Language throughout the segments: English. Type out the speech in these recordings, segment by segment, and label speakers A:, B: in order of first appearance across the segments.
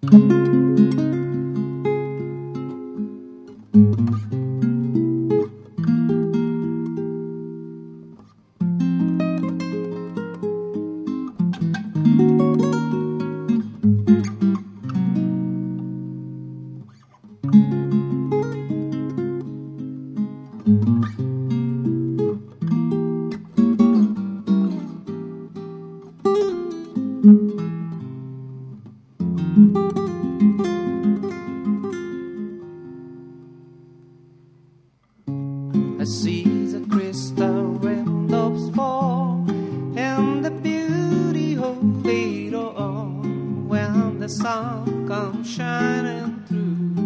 A: I see the crystal rainbows fall and the beauty of it all when the sun comes shining through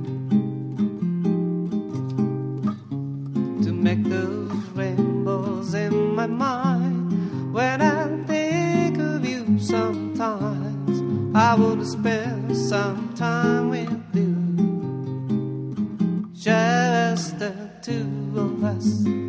A: to make those rainbows in my mind. When I think of you sometimes, I would spend some time with you, just the two of us.